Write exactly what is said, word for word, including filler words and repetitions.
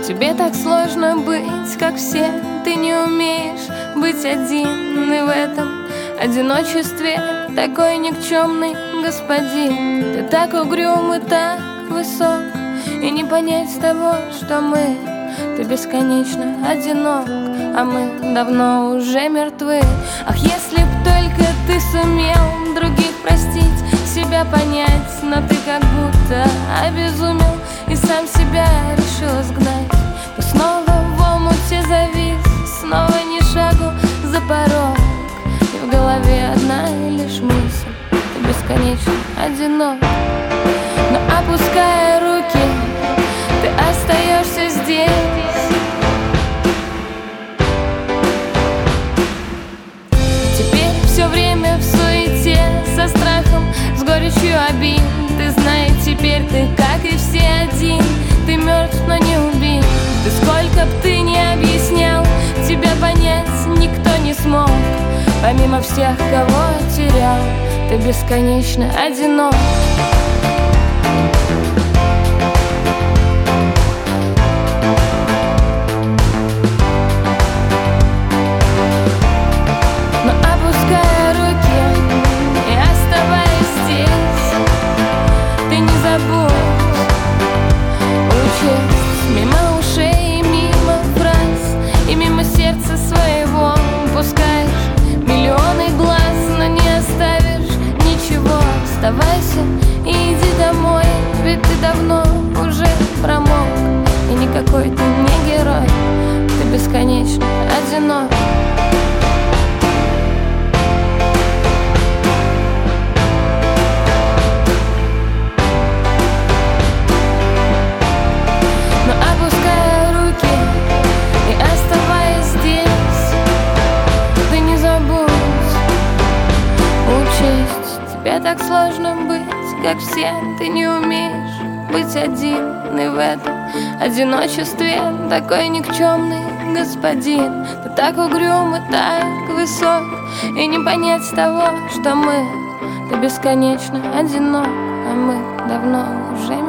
Тебе так сложно быть, как все. Ты не умеешь быть один, и в этом одиночестве такой никчемный господин. Ты так угрюм и так высок, и не понять того, что мы. Ты бесконечно одинок, а мы давно уже мертвы. Ах, если б только ты сумел других простить, себя понять, но ты как будто обезумел и сам себя решил изгнать. Ты снова в омуте завис, снова ни шагу за порог, и в голове одна лишь мысль: ты бесконечно одинок. Но опуская руки, ты остаешься здесь. Теперь все время в суете, со страхом, с горечью обид. Ты знаешь, теперь ты, как и все, один. Ты мертв, но не убит. Ты сколько б ты не объяснял, тебя понять никто не смог. Помимо всех, кого терял, ты бесконечно одинок. Мимо ушей, мимо фраз и мимо сердца своего пускаешь миллионы глаз, но не оставишь ничего. Оставайся и иди домой, ведь ты давно уже промок, и никакой ты не герой, ты бесконечно одинок. Тебе так сложно быть, как все. Ты не умеешь быть один, и в этом одиночестве такой никчемный господин. Ты так угрюм и так высок, и не понять того, что мы. Ты бесконечно одинок, а мы давно уже